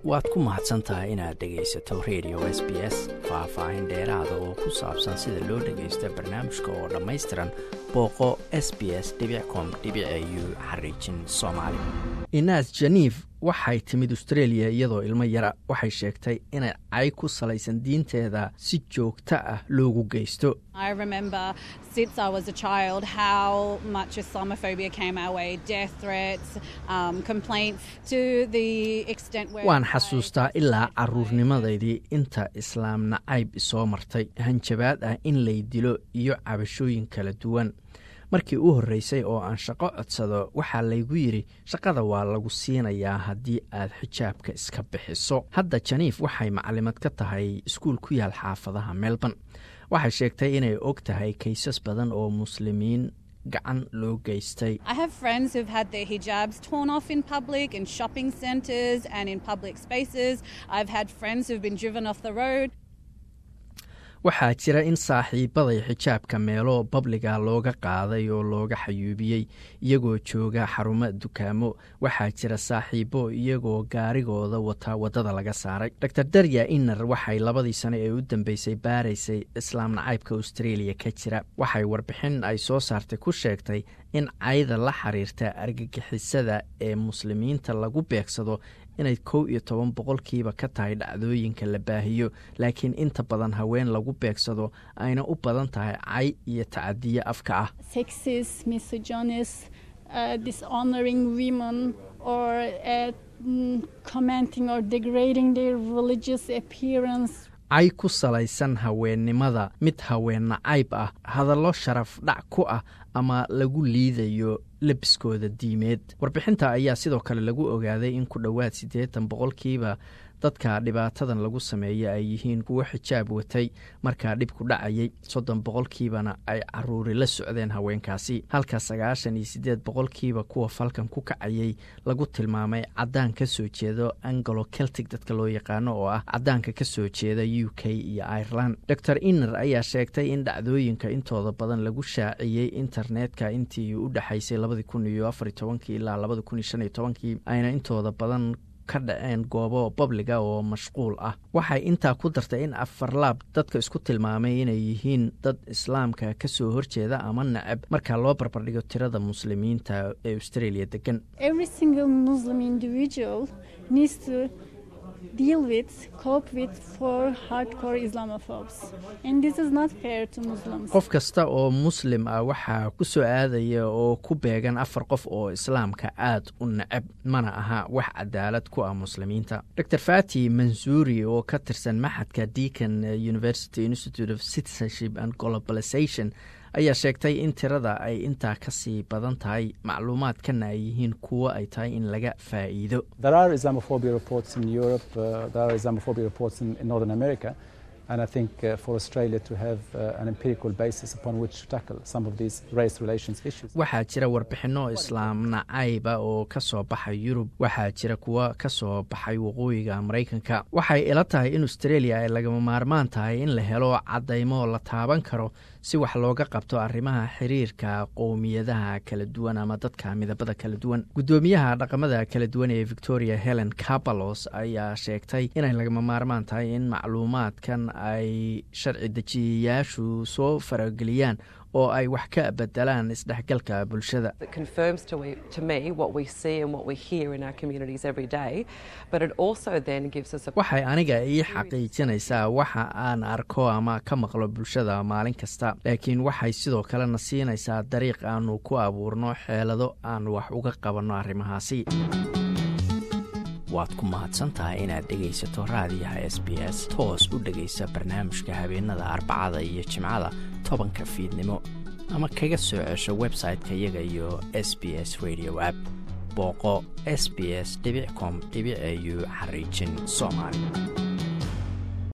waad ku mahadsantahay inaad dhegaysato radio SBS faahfaahin dheeraada oo ku saabsan sida loo dhagaysto barnaamijka oo dhammaystiran booqo sbs.com.au/Soomaali. Inaas Janiif waxay timid Australia iyadoo ilmo yara waxay sheegtay inay cay ku salaysan diinteeda si joogto ah loogu geysto. I remember since I was a child how much Islamophobia came our way, death threats, complaints to the extent where waan xasuustaa ilaa caruurnimadeydii inta islaam nacayb isoo martay hanjabaad ah in lay dilo iyo cabashooyin kala duwan. markii u horeysay oo aan shaqo codsado waxaa laygu yiri shaqada waa lagu siinayaa haddii aad xijaabka iska bixiso. hadda Janiif waxay macallimad ka tahay iskuul ku yaal xaafadaha Melbourne. waxay sheegtay inay og tahay kaysas badan oo muslimiin gacan loo geystay. I have friends who've had their hijabs torn off in public, in shopping centres and in public spaces. I've had friends who've been driven off the road. waxaa jira in saaxiibaday xijaabka meelo babliga looga qaaday oo looga xayuubiyey iyagoo jooga xarumo dukaamo. waxaa jira saaxiibo iyagoo gaarigooda wata wadada laga saaray. Dr. Darya Inner waxay 2 sano ee u dambeysay baaraysay islaam nacaybka Australia ka jira. waxay warbixin ay soo saartay ku sheegtay in cayda la xiriirta argagixisada ee muslimiinta lagu beegsado inay 11% ka tahay dhacdooyinka la baahiyo, laakiin inta badan haween lagu beegsado ayna u badan tahay cay iyo tacadiye afka ah. Sexist, misogynist, dishonoring women or commenting or degrading their religious appearance. cay ku salaysan haweennimada, mid haween nacayb ah, hadallo sharaf dhac ku ah ama lagu liidayo labiskooda diimeed. warbixinta ayaa sidoo kale lagu ogaaday in ku dhowaad 80% dadka dhibaatadan lagu sameeyay ay yihiin kuwo xijaab watay markaa dhib ku dhacayay. 30% ay caruuri la socdeen haweenkaasi, halka 98% kuwa falkan ku kacayay lagu tilmaamay cadaan ka soo jeedo Anglo-Celtic dadka loo yaqaano oo ah cadaanka ka soo jeeda UK iyo Ireland. Dr. Inner ayaa sheegtay in dhacdooyinka intooda badan lagu shaaciyey internetka intii u dhaxaysay 2014 ilaa 2015 ayna intooda badan ka dhaceen goobo babliga oo mashquul ah. waxay intaa ku dartay in 4 laab dadka isku tilmaamay inay yihiin dad islaamka ka soo horjeeda ama nacab marka loo barbardhigo tirada muslimiinta ee Australia degan. Every single Muslim individual needs to deal with, cope with for hardcore Islamophobes. And this is not fair to Muslims. qof kasta oo muslim ah waxaa ku soo aadaya oo ku beegan 4 qof oo islaamka aad u nacab, mana aha wax cadaalad ku ah muslimiinta. Dr. Fati Mansouri oo ka tirsan maxadka Deakin University Institute of Citizenship and Globalization ayaa sheegtay in tirada ay intaa ka sii badan tahay, macluumaadkana ay yihiin kuwo ay tahay in laga faa'iido. There are Islamophobia reports in Europe, there are Islamophobia reports in Northern America, and I think for Australia to have an empirical basis upon which to tackle some of these race relations issues. waxaa jira warbixino islaam nacayba oo ka soo baxay Yurub, waxaa jira kuwa ka soo baxay waqooyiga Mareykanka. waxay ila tahay in Australia ay lagama maarmaan tahay in la helo cadaymo la taaban karo si wax looga qabto arrimaha xiriirka qowmiyadaha kala duwan ama dadka midabada kala duwan. gudoomiyaha dhaqamada kala duwan ee Victoria Helen Kapalos ayaa sheegtay inay lagama maarmaan tahay in macluumaadkan ay sharci dejiyayaashu soo farageliyaan oo ay wax ka bedelaan isdhexgalka bulshada. It confirms to me what we see and what we hear in our communities every day, but it also then gives us waxay aniga ii xaqiijinaysaa waxa aan arko ama ka maqlo bulshada maalin kasta, laakiin waxay sidoo kalena siinaysaa dariiq aanu ku abuurno xeelado aan wax uga qabanno arrimahaasi. waad ku mahadsantahay inaad dhegaysato raadiyaha SBS. toos u dhegaysa barnaamijka habeenada Arbacada iyo Jimcada 10 fiidnimo, ama kaga soo cesho website-ka iyaga iyo SBS Radio app. booqo sbs.com.au/Soomaali.